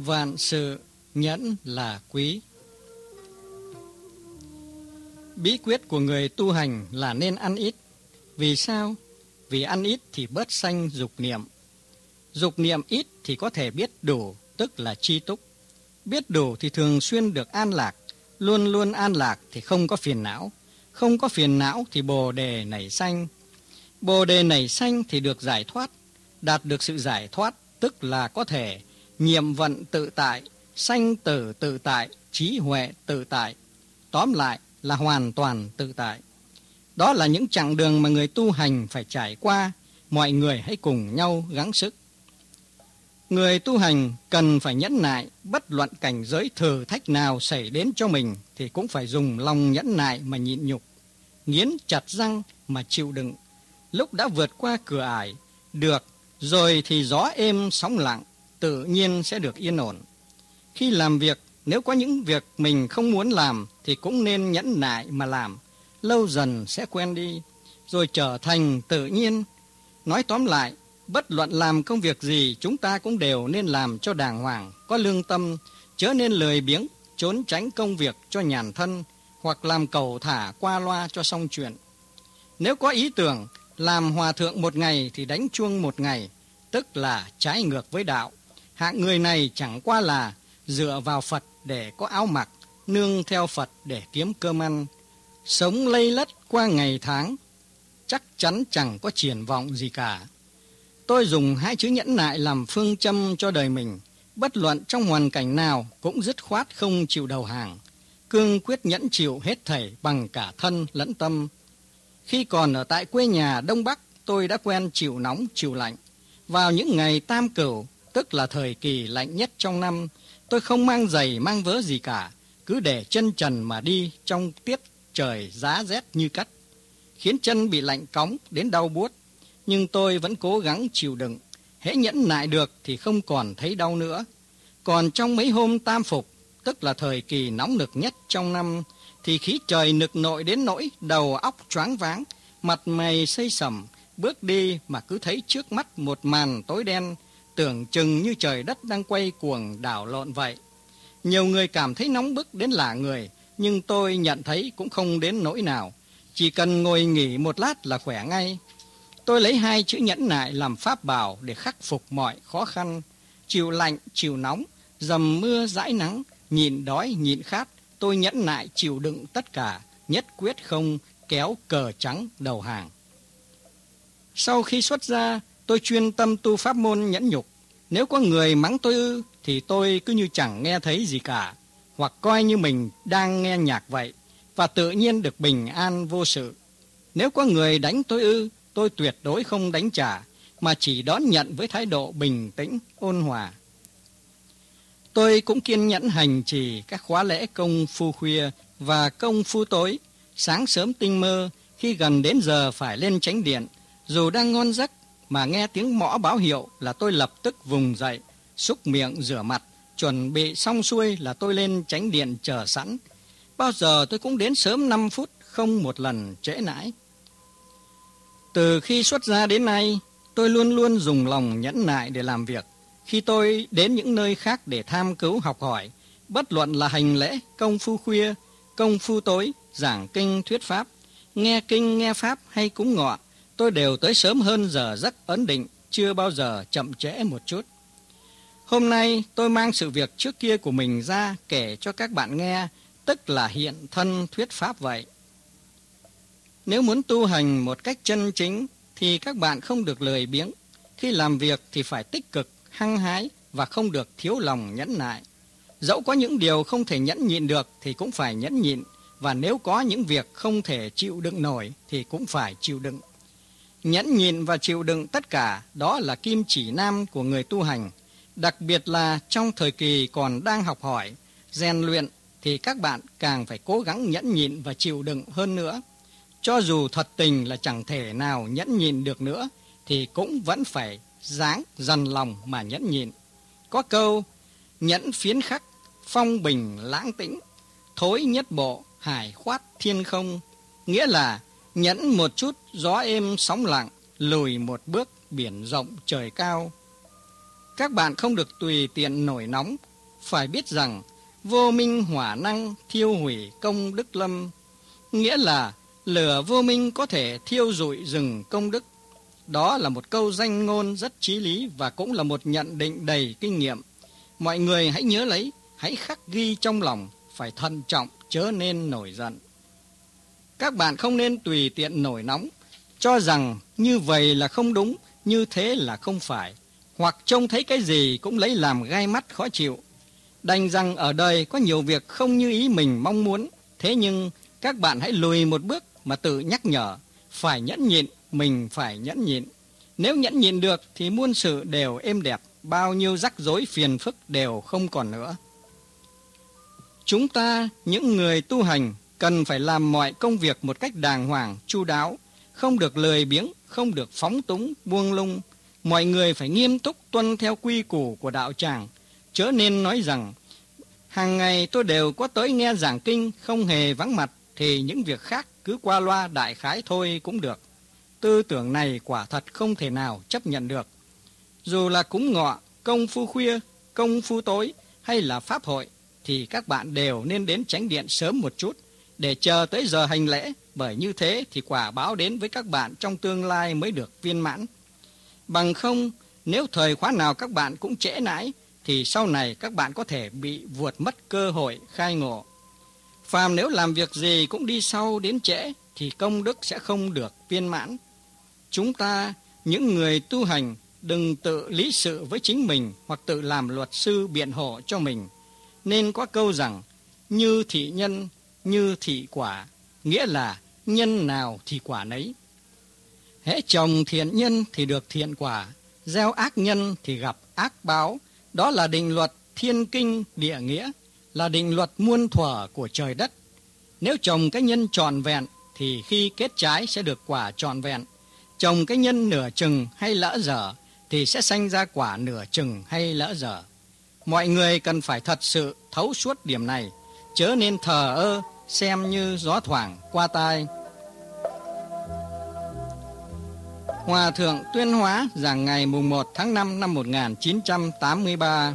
vạn sự nhẫn là quý. Bí quyết của người tu hành là nên ăn ít. Vì sao? Vì ăn ít thì bớt sanh dục niệm. Dục niệm ít thì có thể biết đủ, tức là tri túc. Biết đủ thì thường xuyên được an lạc. Luôn luôn an lạc thì không có phiền não. Không có phiền não thì bồ đề nảy sanh. Bồ đề nảy sanh thì được giải thoát. Đạt được sự giải thoát tức là có thể nhiệm vận tự tại, sanh tử tự tại, trí huệ tự tại. Tóm lại là hoàn toàn tự tại. Đó là những chặng đường mà người tu hành phải trải qua. Mọi người hãy cùng nhau gắng sức. Người tu hành cần phải nhẫn nại, bất luận cảnh giới thử thách nào xảy đến cho mình thì cũng phải dùng lòng nhẫn nại mà nhịn nhục, nghiến chặt răng mà chịu đựng. Lúc đã vượt qua cửa ải, được, rồi thì gió êm sóng lặng, tự nhiên sẽ được yên ổn. Khi làm việc, nếu có những việc mình không muốn làm thì cũng nên nhẫn nại mà làm, lâu dần sẽ quen đi, rồi trở thành tự nhiên. Nói tóm lại, bất luận làm công việc gì chúng ta cũng đều nên làm cho đàng hoàng, có lương tâm, chớ nên lười biếng, trốn tránh công việc cho nhàn thân, hoặc làm cầu thả qua loa cho xong chuyện. Nếu có ý tưởng làm hòa thượng một ngày thì đánh chuông một ngày, tức là trái ngược với đạo. Hạng người này chẳng qua là dựa vào Phật để có áo mặc, nương theo Phật để kiếm cơm ăn, sống lây lất qua ngày tháng, chắc chắn chẳng có triển vọng gì cả. Tôi dùng 2 chữ nhẫn nại làm phương châm cho đời mình, bất luận trong hoàn cảnh nào cũng dứt khoát không chịu đầu hàng, cương quyết nhẫn chịu hết thảy bằng cả thân lẫn tâm. Khi còn ở tại quê nhà Đông Bắc, tôi đã quen chịu nóng chịu lạnh. Vào những ngày Tam Cửu, tức là thời kỳ lạnh nhất trong năm, tôi không mang giày mang vớ gì cả, cứ để chân trần mà đi trong tiết trời giá rét như cắt, khiến chân bị lạnh cóng đến đau buốt. Nhưng tôi vẫn cố gắng chịu đựng, hễ nhẫn nại được thì không còn thấy đau nữa. Còn trong mấy hôm Tam Phục, tức là thời kỳ nóng nực nhất trong năm, thì khí trời nực nội đến nỗi đầu óc choáng váng, mặt mày xây sẩm, bước đi mà cứ thấy trước mắt một màn tối đen, tưởng chừng như trời đất đang quay cuồng đảo lộn vậy. Nhiều người cảm thấy nóng bức đến lả người, nhưng tôi nhận thấy cũng không đến nỗi nào, chỉ cần ngồi nghỉ một lát là khỏe ngay. Tôi lấy 2 chữ nhẫn nại làm pháp bảo để khắc phục mọi khó khăn, chịu lạnh, chịu nóng, dầm mưa dãi nắng, nhịn đói, nhịn khát. Tôi nhẫn nại chịu đựng tất cả, nhất quyết không kéo cờ trắng đầu hàng. Sau khi xuất gia, tôi chuyên tâm tu pháp môn nhẫn nhục. Nếu có người mắng tôi thì tôi cứ như chẳng nghe thấy gì cả, hoặc coi như mình đang nghe nhạc vậy, và tự nhiên được bình an vô sự. Nếu có người đánh tôi tôi tuyệt đối không đánh trả, mà chỉ đón nhận với thái độ bình tĩnh, ôn hòa. Tôi cũng kiên nhẫn hành trì các khóa lễ công phu khuya và công phu tối. Sáng sớm tinh mơ, khi gần đến giờ phải lên chánh điện, dù đang ngon giấc mà nghe tiếng mõ báo hiệu là tôi lập tức vùng dậy, súc miệng rửa mặt, chuẩn bị xong xuôi là tôi lên chánh điện chờ sẵn. Bao giờ tôi cũng đến sớm 5 phút, không một lần trễ nãi. Từ khi xuất gia đến nay, tôi luôn luôn dùng lòng nhẫn nại để làm việc. Khi tôi đến những nơi khác để tham cứu học hỏi, bất luận là hành lễ, công phu khuya, công phu tối, giảng kinh thuyết pháp, nghe kinh nghe pháp hay cúng ngọ, tôi đều tới sớm hơn giờ giấc ấn định, chưa bao giờ chậm trễ một chút. Hôm nay tôi mang sự việc trước kia của mình ra kể cho các bạn nghe, tức là hiện thân thuyết pháp vậy. Nếu muốn tu hành một cách chân chính thì các bạn không được lười biếng. Khi làm việc thì phải tích cực, hăng hái và không được thiếu lòng nhẫn nại. Dẫu có những điều không thể nhẫn nhịn được thì cũng phải nhẫn nhịn, và nếu có những việc không thể chịu đựng nổi thì cũng phải chịu đựng. Nhẫn nhịn và chịu đựng tất cả đó là kim chỉ nam của người tu hành. Đặc biệt là trong thời kỳ còn đang học hỏi, rèn luyện thì các bạn càng phải cố gắng nhẫn nhịn và chịu đựng hơn nữa. Cho dù thật tình là chẳng thể nào nhẫn nhịn được nữa thì cũng vẫn phải ráng dằn lòng mà nhẫn nhịn. Có câu nhẫn phiến khắc, phong bình lãng tĩnh, thối nhất bộ, hải khoát thiên không, nghĩa là nhẫn một chút gió êm sóng lặng, lùi một bước biển rộng trời cao. Các bạn không được tùy tiện nổi nóng, Phải biết rằng vô minh hỏa năng thiêu hủy công đức lâm, nghĩa là lửa vô minh có thể thiêu rụi rừng công đức. Đó là một câu danh ngôn rất chí lý và cũng là một nhận định đầy kinh nghiệm. Mọi người hãy nhớ lấy, hãy khắc ghi trong lòng, phải thận trọng chớ nên nổi giận. Các bạn không nên tùy tiện nổi nóng, cho rằng như vậy là không đúng, như thế là không phải, hoặc trông thấy cái gì cũng lấy làm gai mắt khó chịu. Đành rằng ở đời có nhiều việc không như ý mình mong muốn, thế nhưng các bạn hãy lùi một bước mà tự nhắc nhở, phải nhẫn nhịn, mình phải nhẫn nhịn. Nếu nhẫn nhịn được thì muôn sự đều êm đẹp, bao nhiêu rắc rối phiền phức đều không còn nữa. Chúng ta, những người tu hành, cần phải làm mọi công việc một cách đàng hoàng, chu đáo, không được lười biếng, không được phóng túng, buông lung. Mọi người phải nghiêm túc tuân theo quy củ của đạo tràng, chớ nên nói rằng hàng ngày tôi đều có tới nghe giảng kinh, không hề vắng mặt, thì những việc khác cứ qua loa đại khái thôi cũng được. Tư tưởng này quả thật không thể nào chấp nhận được. Dù là cúng ngọ, công phu khuya, công phu tối hay là pháp hội, thì các bạn đều nên đến chánh điện sớm một chút để chờ tới giờ hành lễ, bởi như thế thì quả báo đến với các bạn trong tương lai mới được viên mãn. Bằng không, nếu thời khóa nào các bạn cũng trễ nãi, thì sau này các bạn có thể bị vụt mất cơ hội khai ngộ. Phàm nếu làm việc gì cũng đi sau đến trễ, thì công đức sẽ không được viên mãn. Chúng ta, những người tu hành, đừng tự lý sự với chính mình hoặc tự làm luật sư biện hộ cho mình. Nên có câu rằng, như thị nhân, như thị quả, nghĩa là nhân nào thì quả nấy. Hễ trồng thiện nhân thì được thiện quả, gieo ác nhân thì gặp ác báo. Đó là định luật thiên kinh địa nghĩa, là định luật muôn thuở của trời đất. Nếu trồng cái nhân trọn vẹn thì khi kết trái sẽ được quả trọn vẹn. Trồng cái nhân nửa chừng hay lỡ dở thì sẽ sanh ra quả nửa chừng hay lỡ dở. Mọi người cần phải thật sự thấu suốt điểm này, chớ nên thờ ơ xem như gió thoảng qua tai. Hòa thượng Tuyên Hóa giảng ngày mùng 1 tháng 5 năm 1983.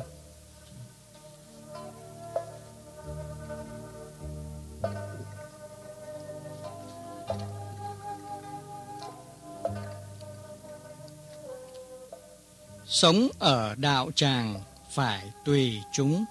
Sống ở đạo tràng phải tùy chúng.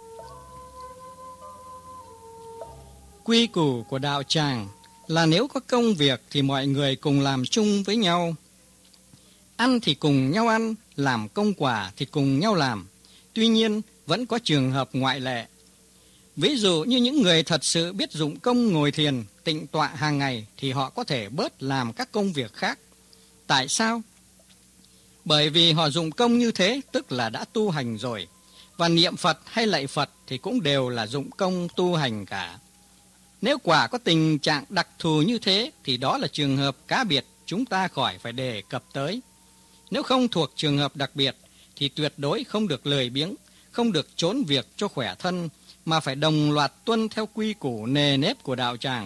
Quy củ của đạo tràng là nếu có công việc thì mọi người cùng làm chung với nhau. Ăn thì cùng nhau ăn, làm công quả thì cùng nhau làm. Tuy nhiên, vẫn có trường hợp ngoại lệ. Ví dụ như những người thật sự biết dụng công ngồi thiền, tịnh tọa hàng ngày thì họ có thể bớt làm các công việc khác. Tại sao? Bởi vì họ dụng công như thế tức là đã tu hành rồi. Và niệm Phật hay lạy Phật thì cũng đều là dụng công tu hành cả. Nếu quả có tình trạng đặc thù như thế thì đó là trường hợp cá biệt, chúng ta khỏi phải đề cập tới. Nếu không thuộc trường hợp đặc biệt thì tuyệt đối không được lười biếng, không được trốn việc cho khỏe thân, mà phải đồng loạt tuân theo quy củ nề nếp của đạo tràng.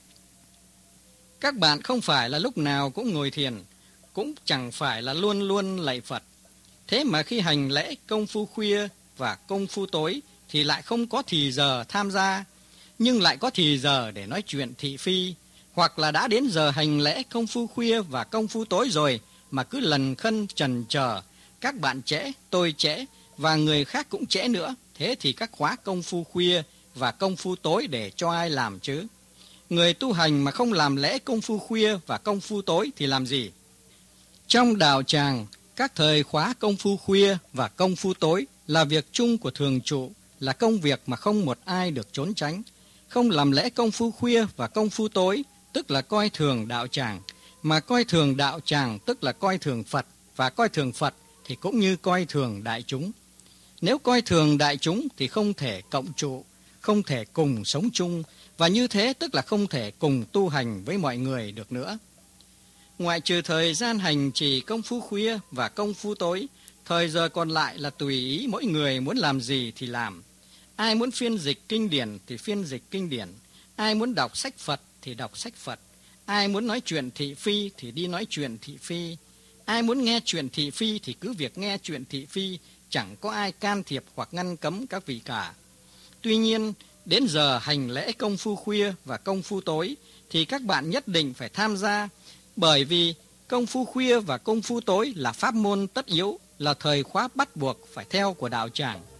Các bạn không phải là lúc nào cũng ngồi thiền, cũng chẳng phải là luôn luôn lạy Phật. Thế mà khi hành lễ công phu khuya và công phu tối thì lại không có thì giờ tham gia, nhưng lại có thì giờ để nói chuyện thị phi, hoặc là đã đến giờ hành lễ công phu khuya và công phu tối rồi mà cứ lần khân chần chờ, các bạn trễ, tôi trễ và người khác cũng trễ nữa. Thế thì các khóa công phu khuya và công phu tối để cho ai làm chứ? Người tu hành mà không làm lễ công phu khuya và công phu tối thì làm gì? Trong đạo tràng, các thời khóa công phu khuya và công phu tối là việc chung của thường trụ, là công việc mà không một ai được trốn tránh. Không làm lễ công phu khuya và công phu tối tức là coi thường đạo tràng, mà coi thường đạo tràng tức là coi thường Phật, và coi thường Phật thì cũng như coi thường đại chúng. Nếu coi thường đại chúng thì không thể cộng trụ, không thể cùng sống chung, và như thế tức là không thể cùng tu hành với mọi người được nữa. Ngoại trừ thời gian hành trì công phu khuya và công phu tối, thời giờ còn lại là tùy ý mỗi người muốn làm gì thì làm. Ai muốn phiên dịch kinh điển thì phiên dịch kinh điển, ai muốn đọc sách Phật thì đọc sách Phật, ai muốn nói chuyện thị phi thì đi nói chuyện thị phi, ai muốn nghe chuyện thị phi thì cứ việc nghe chuyện thị phi, chẳng có ai can thiệp hoặc ngăn cấm các vị cả. Tuy nhiên, đến giờ hành lễ công phu khuya và công phu tối thì các bạn nhất định phải tham gia, bởi vì công phu khuya và công phu tối là pháp môn tất yếu, là thời khóa bắt buộc phải theo của đạo tràng.